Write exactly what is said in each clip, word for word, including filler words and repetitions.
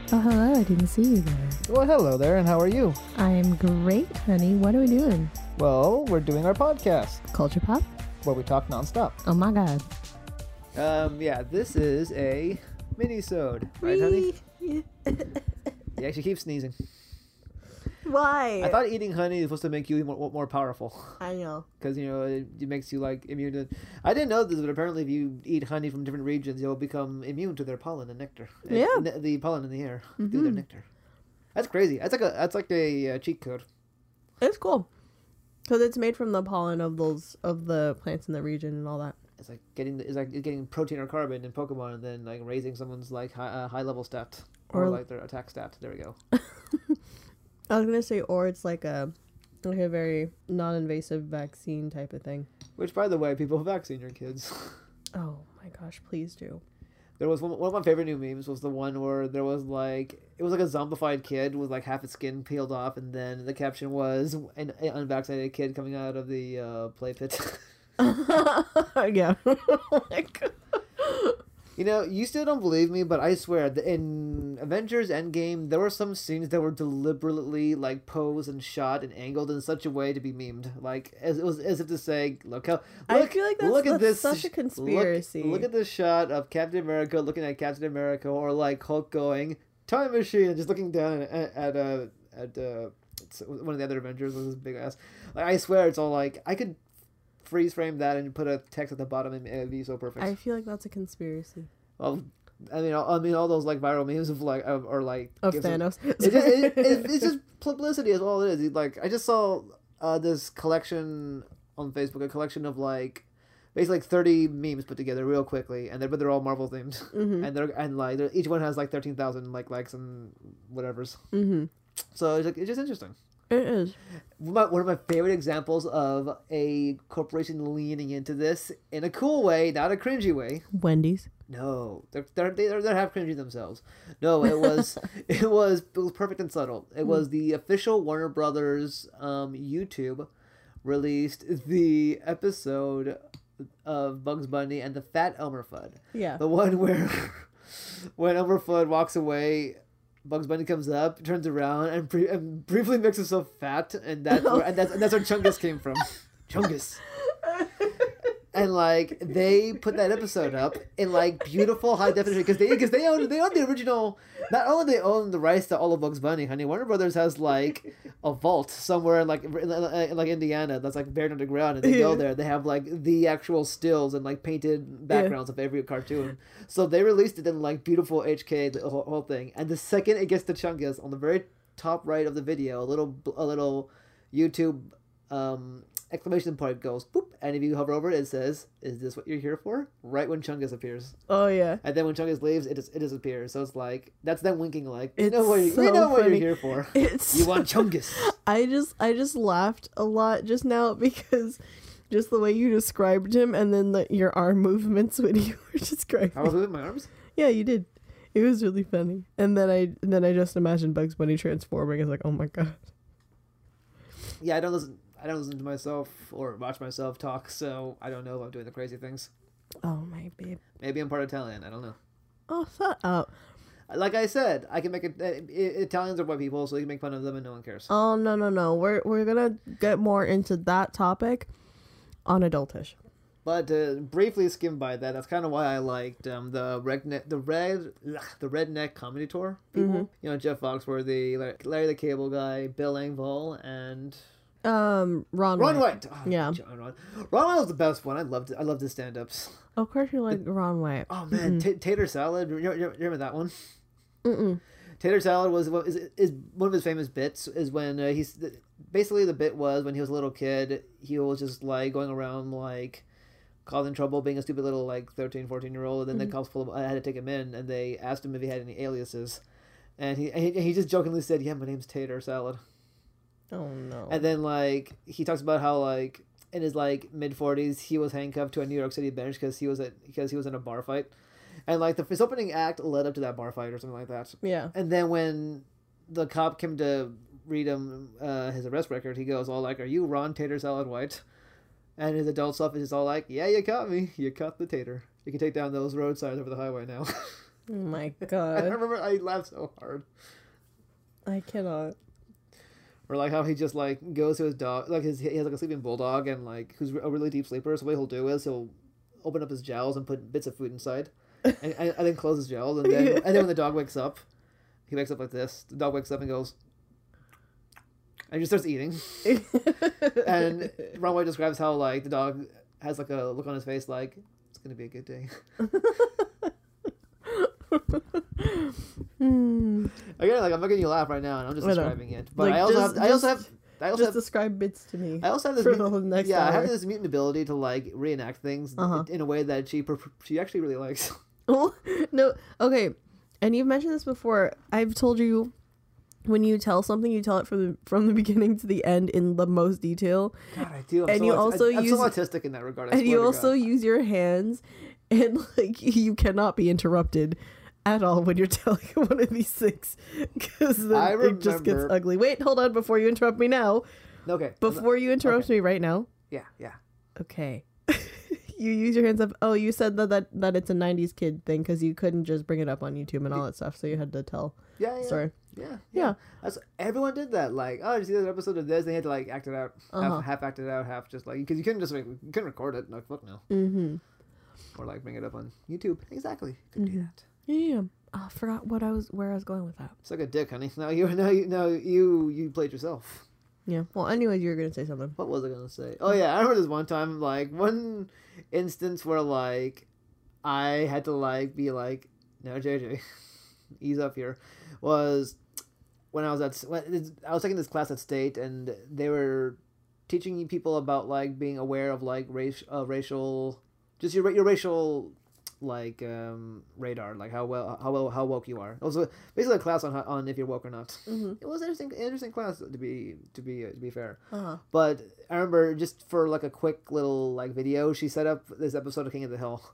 Oh, hello. I didn't see you there. Well, hello there, and how are you? I am great, honey. What are we doing? Well, we're doing our podcast, Culture Pop? where we talk nonstop. Oh, my God. Um, yeah, this is a mini-sode, right, honey? You actually keep sneezing. Why? I thought eating honey is supposed to make you more, more powerful. I know. Because, you know, it, it makes you, like, immune to... I didn't know this, but apparently if you eat honey from different regions, you'll become immune to their pollen and nectar. Yeah. And the, the pollen in the air Mm-hmm. through their nectar. That's crazy. That's like a that's like a uh, cheat code. It's cool. Because it's made from the pollen of those of the plants in the region and all that. It's like getting it's like getting protein or carbon in Pokemon, and then like raising someone's like high uh, high level stat or, Or- like their attack stat. There we go. I was gonna say, or it's like a like a very non-invasive vaccine type of thing. Which, by the way, people vaccine your kids. Oh my gosh, please do. There was one, one of my favorite new memes was the one where there was like it was like a zombified kid with like half his skin peeled off, and then the caption was an, an unvaccinated kid coming out of the uh, play pit. Yeah. Oh my God. You know, you still don't believe me, but I swear, that in Avengers Endgame, there were some scenes that were deliberately, like, posed and shot and angled in such a way to be memed. Like, as it was as if to say, look how... Look, I feel like that's, look at that's this, such a look- conspiracy. Look, at this shot of Captain America looking at Captain America, or, like, Hulk going, time machine, and just looking down at, at, uh, at uh, one of the other Avengers with his big ass. Like, I swear, it's all like, I could... freeze frame that and put a text at the bottom and it'd be so perfect. I feel like that's a conspiracy. Well, I mean, I mean, all those like viral memes of like, of, or like Of gives it- Thanos. It just, it, it, it's just publicity is all it is. Like, I just saw uh, this collection on Facebook, a collection of like basically like thirty memes put together real quickly, and they're but they're all Marvel themed, Mm-hmm. and they're and like they're, each one has like thirteen thousand like likes and whatever's. Mm-hmm. So it's like it's just interesting. It is. One of my- one of my favorite examples of a corporation leaning into this in a cool way, not a cringy way. Wendy's. No, they're they're they're, they're half cringy themselves. No, it was it was it was perfect and subtle. It was the official Warner Brothers um, YouTube released the episode of Bugs Bunny and the Fat Elmer Fudd. Yeah. The one where when Elmer Fudd walks away, Bugs Bunny comes up, turns around, and, br- and briefly makes himself fat, and that's where, and that's and that's where Chungus came from. Chungus. And like they put that episode up in like beautiful high definition because they because they own they own the original. Not only they own the rights to all of Bugs Bunny, honey. Warner Brothers has like a vault somewhere in like in, in, like Indiana that's like buried underground, and they go Yeah. there. They have like the actual stills and like painted backgrounds of every cartoon. So they released it in like beautiful H K, the whole, whole thing. And the second it gets to Chungus on the very top right of the video, a little a little YouTube um. exclamation point goes boop, and if you hover over it, it says, "Is this what you're here for?" Right when Chungus appears, Oh yeah. and then when Chungus leaves, it just, it disappears. So it's like that's them winking, like you It's know what you, so you know what funny. you're here for. It's You want Chungus? I just I just laughed a lot just now because just the way you described him and then the, your arm movements when you were describing. I was moving my arms. Yeah, you did. It was really funny. And then I and then I just imagined Bugs Bunny transforming. It's like, oh my God. Yeah, I don't listen. I don't listen to myself or watch myself talk, so I don't know if I'm doing the crazy things. Oh my babe. Maybe I'm part Italian. I don't know. Oh, shut up. Like I said, I can make it. Uh, Italians are white people, so you can make fun of them and no one cares. Oh no no no. We're we're gonna get more into that topic on Adultish. But to briefly skim by that, that's kind of why I liked um, the redneck, the red, ugh, the redneck comedy tour people. Mhm. You know, Jeff Foxworthy, Larry, Larry the Cable Guy, Bill Engvall, and Um, Ron. Ron White. White. Oh, Yeah. John Ron. Ron White was the best one. I loved. I loved his stand-ups. Of course you like Ron White. Oh man, T- Tater Salad. You, you, you remember that one? Mm-mm. Tater Salad was is, is one of his famous bits. Is when uh, he's basically the bit was when he was a little kid. He was just like going around like causing trouble, being a stupid little like thirteen, fourteen year old, and then Mhm. the cops pulled him. I had to take him in, and they asked him if he had any aliases, and he and he, he just jokingly said, "Yeah, my name's Tater Salad." Oh no. And then like he talks about how like in his like mid forties he was handcuffed to a New York City bench because he was at because he was in a bar fight, and like the his opening act led up to that bar fight or something like that. Yeah. And then when the cop came to read him uh, his arrest record, he goes all like, "Are you Ron Tater Salad White?" And his adult self is just all like, "Yeah, you caught me. You caught the tater. You can take down those road signs over the highway now." Oh my I god. remember I laughed so hard. I cannot. Or like how he just like goes to his dog, like his he has like a sleeping bulldog and like who's a really deep sleeper. So what he'll do is he'll open up his jowls and put bits of food inside, and, and, and then close his jowls, and then and then when the dog wakes up, he wakes up like this. The dog wakes up and goes, and he just starts eating. And Ron White describes how like the dog has like a look on his face like it's gonna be a good day. Hmm. Again, like I'm making you laugh right now, and I'm just I know. describing it. But Like, I also just- have I also just- have I also Just have describe bits to me. I also have this for mut- the next yeah I have hour. this mutant ability to like reenact things Uh-huh. in a way that she per- she actually really likes. Oh, no. Okay. And you've mentioned this before. I've told you when you tell something, you tell it from the from the beginning to the end in the most detail. God, I do. I'm And so you aut- also I, I'm use- so autistic in that regard. I And swear you to also God. use your hands, and like you cannot be interrupted at all when you're telling one of these things, because then I it just gets remember- ugly. Wait, hold on before you interrupt me now. Okay. Before you interrupt me right now. Yeah, yeah. Okay. You use your hands up. Oh, you said that that, that it's a nineties kid thing because you couldn't just bring it up on YouTube and all that stuff, so you had to tell. Yeah, yeah. Sorry. Yeah, yeah. Yeah. That's, everyone did that. Like, oh, did you see that episode of this? They had to like act it out, Uh-huh. half, half act it out, half just like because you couldn't just like, you couldn't record it. Like, fuck no. Mm-hmm. Or like bring it up on YouTube. Exactly. Couldn't do that. Yeah. Oh, I forgot what I was where I was going with that. Suck a dick, honey. Now you, now you, now you, you played yourself. Yeah. Well, anyways, you were gonna say something. What was I gonna say? Oh yeah, I remember this one time, like one instance where like I had to like be like, no, J J, ease up here. Was when I was at when, I was taking this class at State, and they were teaching people about like being aware of like race, uh, racial, just your your racial like um radar, like how well how well how woke you are. It was a, basically a class on how, on if you're woke or not. Mm-hmm. It was an interesting interesting class to be to be uh, to be fair. Uh-huh. But I remember just for like a quick little like video, she set up this episode of King of the Hill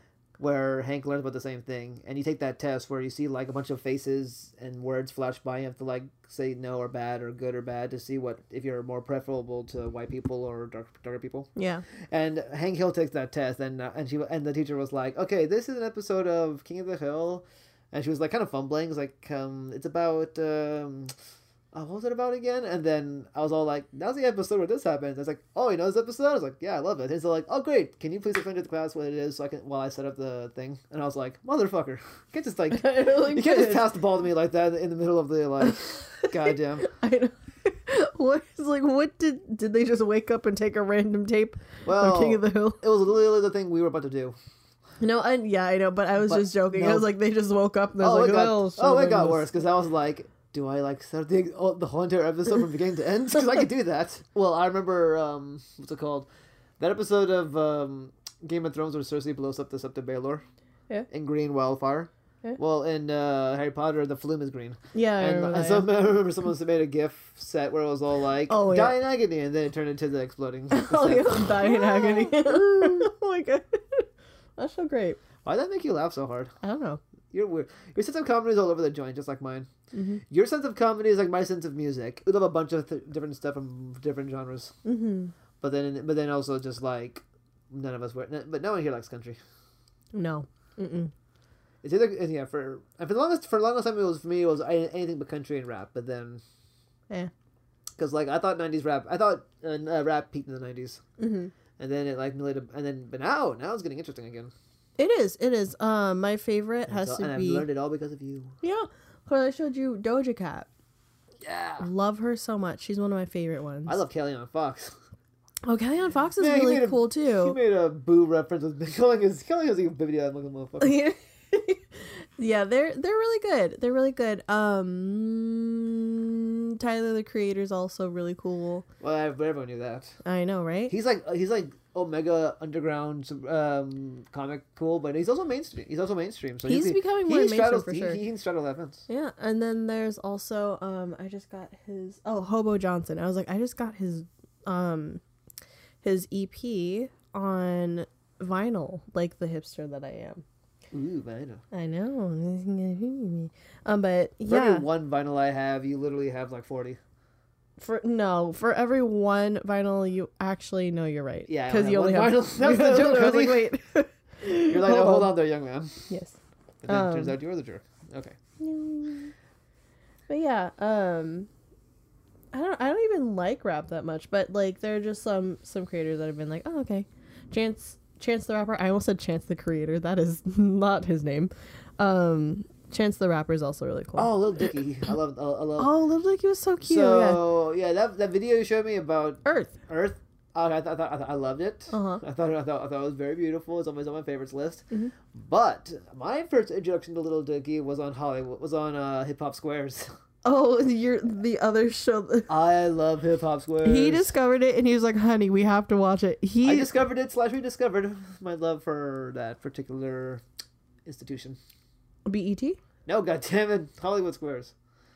where Hank learns about the same thing, and you take that test where you see like a bunch of faces and words flash by. You have to like say no or bad or good or bad to see what if you're more preferable to white people or dark darker people. Yeah. And Hank Hill takes that test, and uh, and she and the teacher was like, "Okay, this is an episode of King of the Hill," and she was like kind of fumbling. It's like, um, it's about um, uh, what was it about again? And then I was all like, "That's the episode where this happens." I was like, "Oh, you know this episode?" I was like, "Yeah, I love it." And so like, "Oh, great! Can you please explain to the class what it is so I can while I set up the thing?" And I was like, "Motherfucker, you can't just like Really you can't just good. pass the ball to me like that in the middle of the like, goddamn." I know. What is like? What did did they just wake up and take a random tape Well, of King of the Hill? it was literally the thing we were about to do. No, and yeah, I know, but I was But just joking. no. I was like, they just woke up and I was Oh, like, it got, oh, oh, it shit, got this- worse because I was like, do I like start the, oh, the whole entire episode from beginning to end? Because I could do that. Well, I remember, um, what's it called? That episode of um, Game of Thrones where Cersei blows up the Sept of Baelor. Yeah. In green wildfire. Yeah. Well, in uh, Harry Potter, the flume is green. Yeah, I And, remember and that, some, yeah. I remember someone made a GIF set where it was all like, Oh, die yeah. in agony, and then it turned into the exploding. Oh, set. yeah, die in agony. Oh my god, that's so great. Why did that make you laugh so hard? I don't know. You're weird. Your sense of comedy is all over the joint, just like mine. Mm-hmm. Your sense of comedy is like my sense of music. We love a bunch of th- different stuff from different genres, Mm-hmm. but then but then also just like none of us were. But no one here likes country. No. Mm-mm. It's either and yeah for and for the longest for the longest time it was for me it was anything but country and rap. But then Yeah. because like I thought nineties rap I thought uh, uh, rap peaked in the nineties, Mm-hmm. and then it like later and then but now now it's getting interesting again. It is. It is. Um, my favorite And, has so, to and be. I've learned it all because of you. Yeah. Well, I showed you Doja Cat. Yeah, Love her so much. She's one of my favorite ones. I love Kelly on Fox. Oh, Kellyanne Fox is Man, he really made a- cool He too. made a boo reference with calling his calling his video that looking motherfucker. Yeah, they're they're really good. They're really good. Um, Tyler the Creator's also really cool. Well, I, everyone knew that. I know, right? He's like he's like Omega underground um, comic cool, but he's also mainstream. He's also mainstream. So He's he, becoming he more mainstream straddles, for he, sure. He, can straddle that fence. Yeah, and then there's also um, I just got his oh Hobo Johnson. I was like, I just got his um, his E P on vinyl, like the hipster that I am. Ooh, vinyl. I know. Um, but For yeah, every one vinyl I have, you literally have like forty. for no, for every one vinyl, you actually know you're right. Yeah, I because only you have only one have. vinyl. That's the joke, I was like, honey. wait. You're like, Hold oh, hold on. on there, young man. Yes. But then it Um, turns out you're the jerk. Okay. But yeah, um, I don't, I don't even like rap that much, but like there are just some some creators that have been like, oh okay, Chance Chance the Rapper. I almost said Chance the Creator. That is not his name. Um, Chance the Rapper is also really cool. Oh, Little Dicky. I love. I love. oh, Little Dicky was so cute. yeah, So yeah, that that video you showed me about Earth. Earth. Uh, I thought I, thought, I, thought, I loved it. Uh-huh. I thought I thought I thought it was very beautiful. It's always on my favorites list. Mm-hmm. But my first introduction to Little Dicky was on Hollywood. Was on uh, Hip Hop Squares. Oh, you're the other show. That... I love Hip Hop Squares. He discovered it and he was like, "Honey, we have to watch it." He I discovered it slash rediscovered my love for that particular institution. B E T. No, goddammit, Hollywood Squares.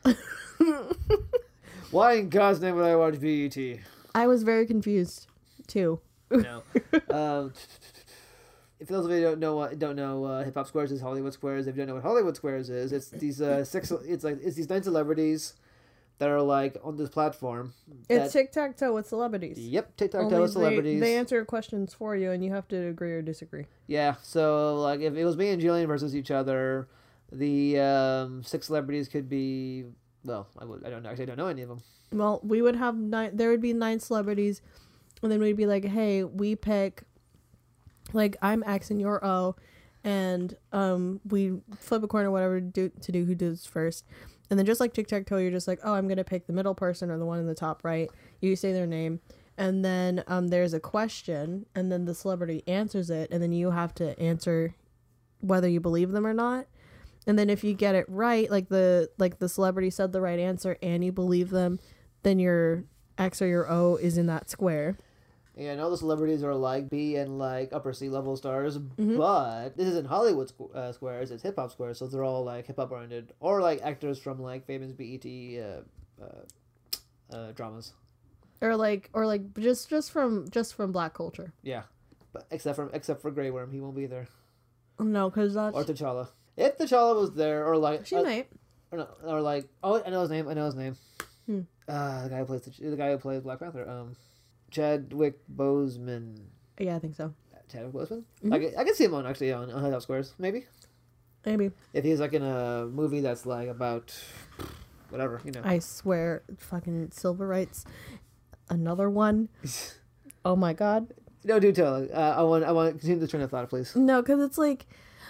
Why in God's name would I watch B E T? I was very confused, too. No. um, if those of you who don't know what don't know, uh, Hip Hop Squares is Hollywood Squares. If you don't know what Hollywood Squares is, it's these uh, six. It's like it's these nine celebrities that are like on this platform. It's that- tic tac toe with celebrities. Yep, TikTok Only tell they- celebrities. They answer questions for you, and you have to agree or disagree. Yeah, so like if it was me and Jillian versus each other, the um, six celebrities could be. Well, I would. I don't know. Actually, I don't know any of them. Well, we would have nine. There would be nine celebrities, and then we'd be like, "Hey, we pick." Like I'm X and you're O, and um, we flip a coin or whatever to do, to do who does first, and then just like tic tac toe, you're just like, "Oh, I'm gonna pick the middle person or the one in the top right." You say their name, and then um, there's a question, and then the celebrity answers it, and then you have to answer whether you believe them or not. And then if you get it right, like the like the celebrity said the right answer and you believe them, then your X or your O is in that square. Yeah, I know the celebrities are like B and like upper C level stars, Mm-hmm. but this isn't Hollywood squ- uh, Squares, it's Hip Hop Squares, so they're all like hip hop oriented or like actors from like famous B E T uh, uh, uh, dramas. Or like or like just just from just from black culture. Yeah, but except for except for Grey Worm, he won't be there. No, because that's Or T'Challa. If T'Challa was there, or like she uh, might. or, no, or like oh, I know his name. I know his name. Hmm. Uh, the guy who plays the, the guy who plays Black Panther. Um, Chadwick Boseman. Yeah, I think so. Chadwick Boseman. Mhm. I, can, I can see him on actually on on Hip Hop Squares maybe. Maybe. If he's like in a movie that's like about whatever, you know. I swear, fucking civil rights. Another one. Oh my god. No, do tell. Uh, I want I want to continue the train of thought, please. No, because it's like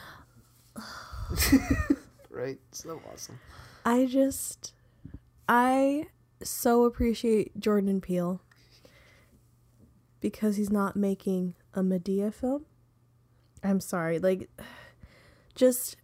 Right. So awesome. I just I so appreciate Jordan Peele because he's not making a Medea film. I'm sorry, like just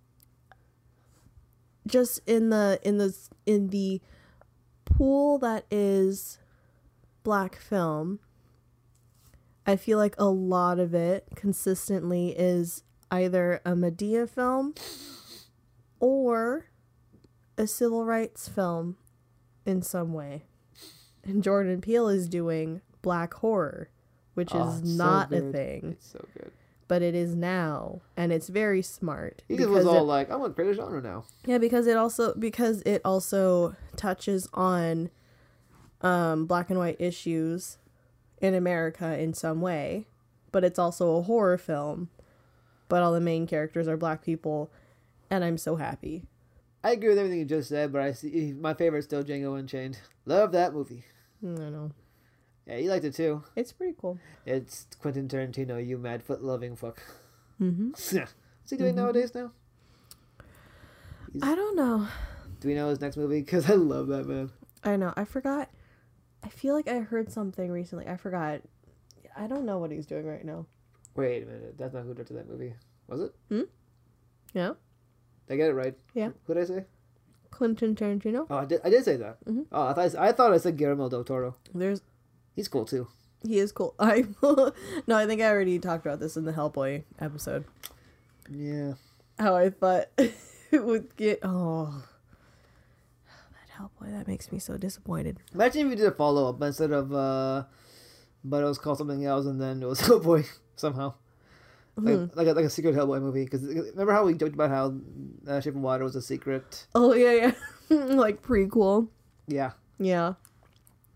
just in the in the in the pool that is black film, I feel like a lot of it consistently is either a Medea film or a civil rights film in some way. And Jordan Peele is doing black horror, which Oh, is it's so not a good. thing, It's so good. but it is now, and it's very smart. He just was all like, I want to create a genre now. Yeah, because it also because it also touches on um, black and white issues in America in some way, but it's also a horror film. But all the main characters are black people, and I'm so happy. I agree with everything you just said, but I see my favorite is still Django Unchained. Love that movie. I don't know. Yeah, you liked it too. It's pretty cool. It's Quentin Tarantino, you mad foot loving fuck. Mm-hmm. What's he doing Mhm. nowadays now? He's- I don't know. Do we know his next movie? Because I love that man. I know. I forgot. I feel like I heard something recently. I forgot. I don't know what he's doing right now. Wait a minute, that's not who directed that movie. Was it? Yeah? Did I get it right? Yeah. Who did I say? Quentin Tarantino? Oh, I did. I did say that. Mhm. Oh, I thought I, I thought I said Guillermo del Toro. There's He's cool too. he is cool. I no, I think I already talked about this in the Hellboy episode. Yeah. How I thought it would get oh that Hellboy, that makes me so disappointed. Imagine if you did a follow up instead of, uh, but it was called something else, and then it was Hellboy somehow, like Hmm. like, a, like a secret Hellboy movie. Because remember how we joked about how uh, Shape of Water was a secret? Oh yeah, yeah. Like prequel. Yeah. Yeah.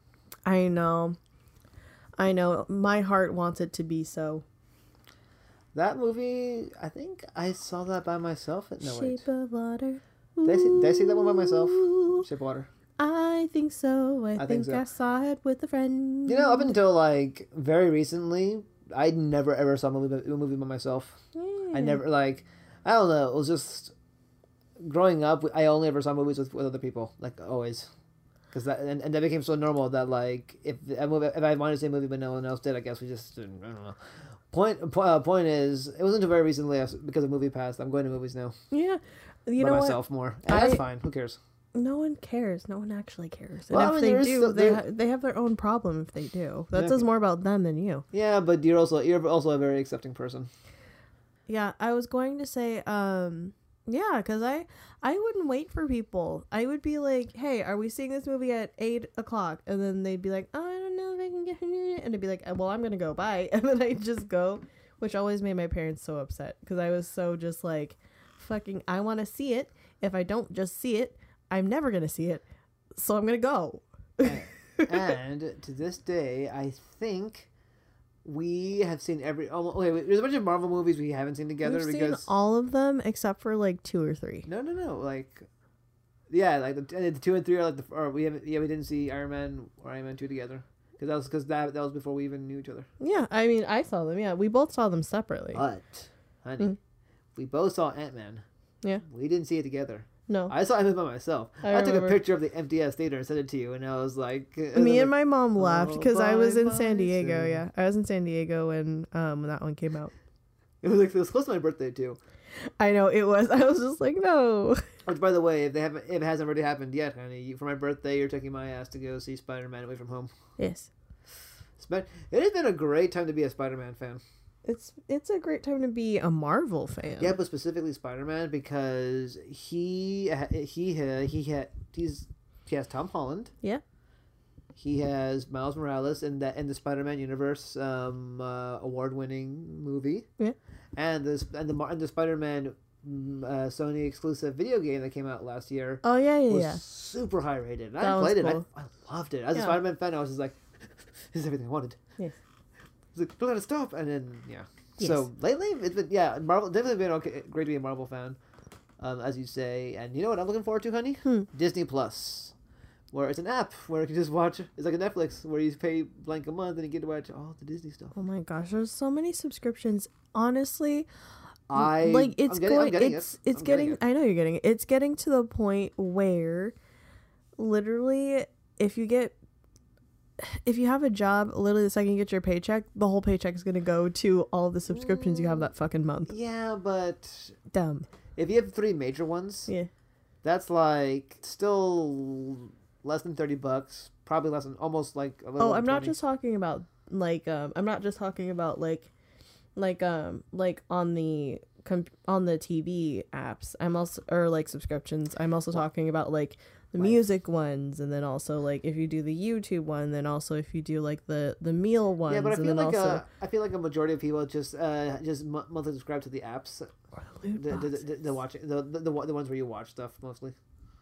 I know. I know. My heart wants it to be so. That movie, I think I saw that by myself. No, wait. Shape of Water. Did I, see, did I see that one by myself? Ooh, Shape of Water. I think so. I, I think think, so. I saw it with a friend. You know, up until like very recently, I never ever saw a movie, a movie by myself. I never, like, I don't know. It was just growing up. I only ever saw movies with, with other people, like always. Cause that and, and that became so normal that like if a movie, if I wanted to see a movie but no one else did, I guess we just didn't, I don't know. Point po- uh, point is, it wasn't until very recently I- because of Movie Pass. I'm going to movies now Yeah. You by know myself more, and I- that's fine. Who cares? what? No one cares. No one actually cares. And Well, I if mean, they there is do, still- they there- ha- they have their own problem if they do. That Yeah. says more about them than you. Yeah, but you're also you're also a very accepting person. Yeah, I was going to say, um, yeah, because I, I wouldn't wait for people. I would be like, hey, are we seeing this movie at eight o'clock? And then they'd be like, oh, I don't know if I can get it. And I'd be like, well, I'm going to go, bye. And then I'd just go, which always made my parents so upset because I was so just like, fucking, I want to see it. If I don't just see it, I'm never going to see it. So I'm going to go. And to this day, I think we have seen every. Oh, wait, wait, there's a bunch of Marvel movies we haven't seen together We've because seen all of them except for like two or three. no, no, no, like yeah, like the, the two and three are like the or we haven't yeah we didn't see Iron Man or Iron Man two together because that was because that that was before we even knew each other. Yeah, I mean, I saw them. Yeah, we both saw them separately. But honey, Mm. we both saw Ant Man. Yeah. We didn't see it together. No. I saw it by myself. I I, took a remember. picture of the empty ass theater and sent it to you, and I was like, I was Me and like, my mom laughed oh, because I was bye, in bye, San Diego. Sam. Yeah, I was in San Diego when um when that one came out. It was like it was close to my birthday too. I know it was. I was just like, no. Which, by the way, if they haven't, if it hasn't already happened yet, honey, you, for my birthday, you're taking my ass to go see Spider-Man Away from Home. Yes, Sp- It has been a great time to be a Spider-Man fan. it's it's a great time to be a Marvel fan. Yeah, but specifically Spider-Man because he he ha- he ha- he's he has Tom Holland. Yeah. He has Miles Morales in that in the Spider-Man universe, um, uh, award-winning movie. Yeah. And this and the Mar- and the Spider-Man mm, uh, Sony exclusive video game that came out last year Oh yeah, yeah, was yeah. super high rated. And That I was played cool. it. I, I loved it. As a Yeah. Spider-Man fan, I was just like, "This is everything I wanted." Yes. I was like, "Don't let it stop." And then yeah. Yes. So lately, it's been yeah, Marvel definitely been okay, great to be a Marvel fan, um, as you say. And you know what I'm looking forward to, honey? Hmm. Disney Plus, where it's an app where you can just watch. It's like a Netflix where you pay blank a month and you get to watch all the Disney stuff. Oh my gosh, there's so many subscriptions. Honestly, I like it's I'm getting, going. I'm getting it's it. it's I'm getting. it. I know you're getting it. It's getting to the point where, literally, if you get. If you have a job, literally the second you get your paycheck, the whole paycheck is gonna go to all the subscriptions you have that fucking month. Yeah, but Dumb. if you have three major ones, Yeah. that's like still less than thirty bucks. Probably less than almost like a little. Oh, over I'm not twenty. just talking about like um I'm not just talking about like like um like on the com- on the T V apps. I'm also or like subscriptions. I'm also talking about like the Right. music ones, and then also like if you do the YouTube one, then also if you do like the the meal ones, Yeah, but I and feel then like also uh, I feel like a majority of people just uh just mo- monthly subscribe to the apps, or the loot the the, the, boxes. the, the watching the, the the the ones where you watch stuff mostly.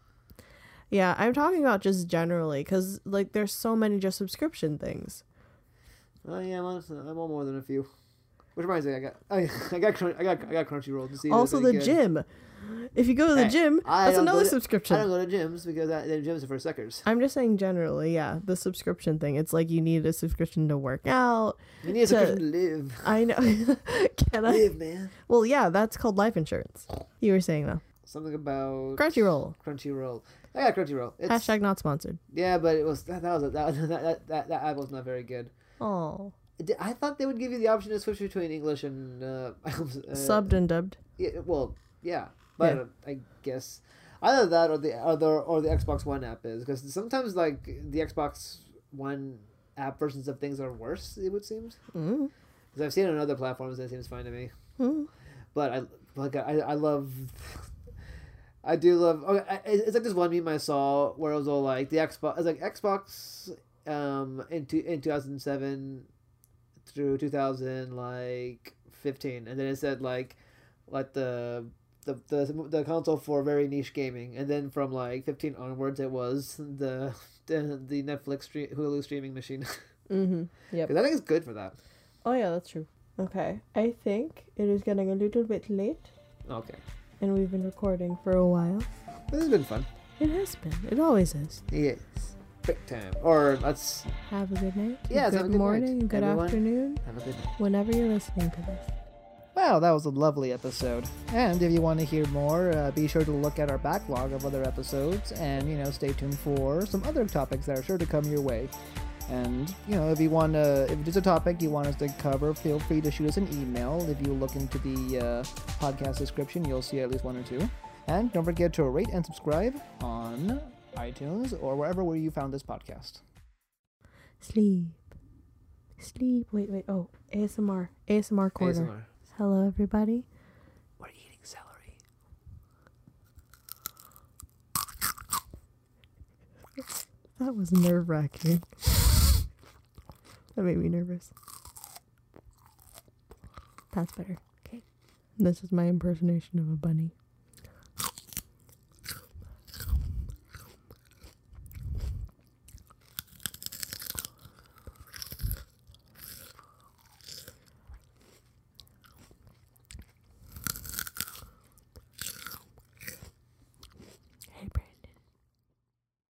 Yeah, I'm talking about just generally because like there's so many just subscription things. Oh yeah, I'm on, I'm on more than a few. Which reminds me, I got I, I got Crun- I got I got Crunchyroll to see. if Also, there's the any good- gym. If you go to the Hey, gym, I that's don't go another to- subscription. I don't go to gyms because I, the gyms are for suckers. I'm just saying generally, yeah, the subscription thing. It's like you need a subscription to work out. You need a to- subscription to live. I know. Can I? Live, man. Well, yeah, that's called life insurance. You were saying though. Something about Crunchyroll. Crunchyroll. I got Crunchyroll. It's, Hashtag not sponsored. Yeah, but it was that, that was that, that that that that app was not very good. Oh, It- I thought they would give you the option to switch between English and uh, uh subbed and dubbed. Yeah, well, yeah, but Yeah. uh, I guess either that or the other or the Xbox One app is because sometimes like the Xbox One app versions of things are worse. It would seem Mm. because I've seen it on other platforms that seems fine to me. Mm. But I like I I love. I do love. Okay, I- it's like this one meme I saw where it was all like the Xbox. It's like Xbox, um, in two, in two thousand seven through two thousand like fifteen, and then it said like, like the the the the console for very niche gaming, and then from like fifteen onwards, it was the the, the Netflix stream, Hulu streaming machine. Mm-hmm. Yep. Because I think it's good for that. Oh yeah, that's true. Okay, I think it is getting a little bit late, Okay. and we've been recording for a while. This has been fun. It has been. It always is. Yes. Break time. Or let's Have a good night. Yeah, good have a good morning. night, Good everyone. afternoon. have a good night. Whenever you're listening to this. Wow, that was a lovely episode. And if you want to hear more, uh, be sure to look at our backlog of other episodes and, you know, stay tuned for some other topics that are sure to come your way. And, you know, if you want to, if there's a topic you want us to cover, feel free to shoot us an email. If you look into the uh, podcast description, you'll see at least one or two. And don't forget to rate and subscribe on iTunes or wherever where you found this podcast. Sleep. Sleep. Wait, wait. Oh, A S M R. A S M R quarter. A S M R. Hello, everybody. We're eating celery. That was nerve wracking. That made me nervous. That's better. Okay. This is my impersonation of a bunny.